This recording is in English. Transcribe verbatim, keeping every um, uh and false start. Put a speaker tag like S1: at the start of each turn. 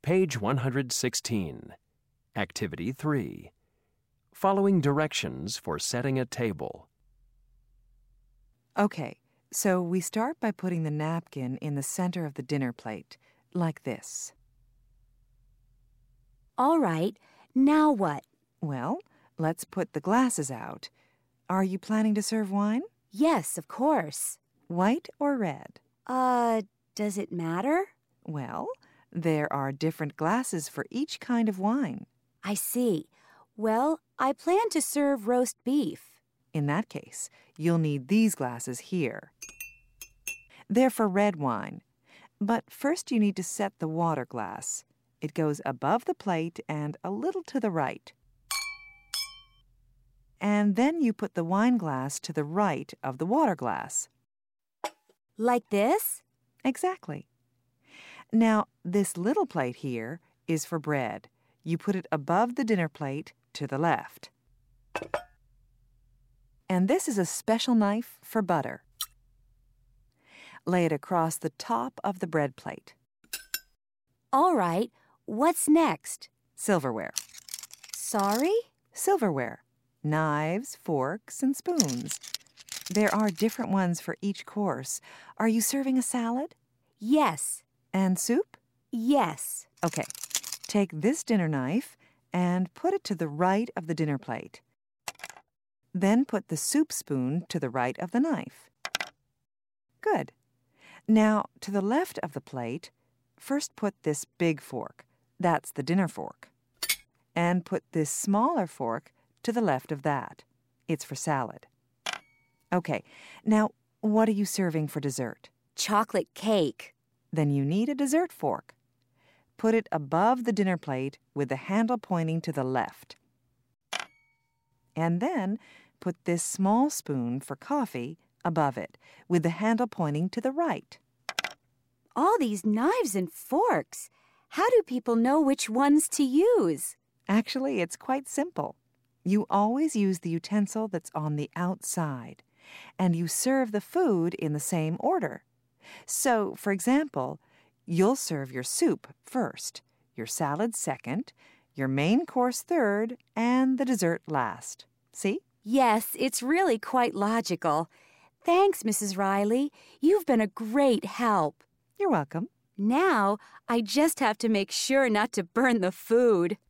S1: Page one hundred sixteen. Activity three. Following directions for setting a table.
S2: Okay, so we start by putting the napkin in the center of the dinner plate, like this.
S3: All right, now what?
S2: Well, let's put the glasses out. Are you planning to serve wine?
S3: Yes, of course.
S2: White or red?
S3: Uh, does it matter?
S2: Well, there are different glasses for each kind of wine.
S3: I see. Well, I plan to serve roast beef.
S2: In that case, you'll need these glasses here. They're for red wine. But first you need to set the water glass. It goes above the plate and a little to the right. And then you put the wine glass to the right of the water glass.
S3: Like this?
S2: Exactly. Now, this little plate here is for bread. You put it above the dinner plate to the left. And this is a special knife for butter. Lay it across the top of the bread plate.
S3: All right, what's next?
S2: Silverware.
S3: Sorry?
S2: Silverware. Knives, forks, and spoons. There are different ones for each course. Are you serving a salad?
S3: Yes.
S2: And soup?
S3: Yes.
S2: Okay. Take this dinner knife and put it to the right of the dinner plate. Then put the soup spoon to the right of the knife. Good. Now, to the left of the plate, first put this big fork. That's the dinner fork. And put this smaller fork to the left of that. It's for salad. Okay, now what are you serving for dessert?
S3: Chocolate cake.
S2: Then you need a dessert fork. Put it above the dinner plate with the handle pointing to the left. And then put this small spoon for coffee above it with the handle pointing to the right.
S3: All these knives and forks. How do people know which ones to use?
S2: Actually, it's quite simple. You always use the utensil that's on the outside, and you serve the food in the same order. So, for example, you'll serve your soup first, your salad second, your main course third, and the dessert last. See?
S3: Yes, it's really quite logical. Thanks, Missus Riley. You've been a great help.
S2: You're welcome.
S3: Now, I just have to make sure not to burn the food.